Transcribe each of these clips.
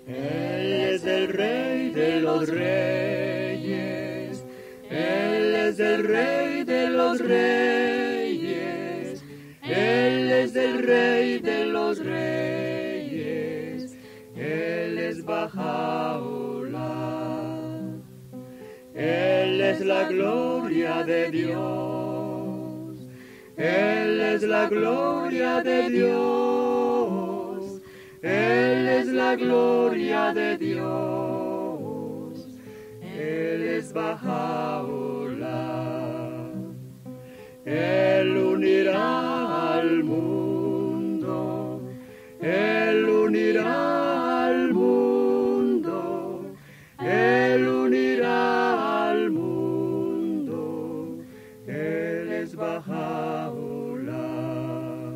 Él es el Rey de los reyes, Él es el Rey de los reyes, Él es el Rey de los reyes, Él es Bahá'u'lláh. Él es la gloria de Dios, Él es la gloria de Dios, Él es la gloria de Dios, Él es Bahá'u'lláh. Él unirá al mundo, Él unirá al mundo, Él unirá al mundo, Él es Bahá'u'lláh.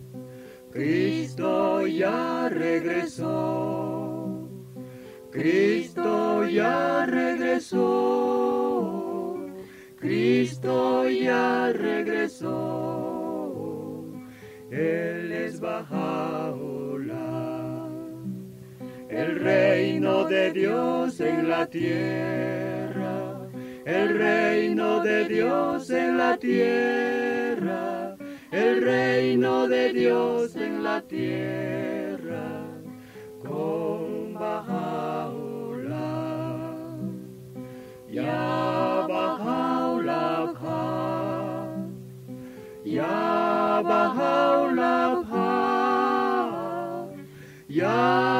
Cristo ya regresó, Cristo ya regresó, Cristo ya regresó, Él es Bahá'u'lláh. El reino de Dios en la tierra, el reino de Dios en la tierra, el reino de Dios en la tierra, con Bahá'u'lláh. Ya Bahá'u'lláh, Ya Bahá'u'lláh, Ya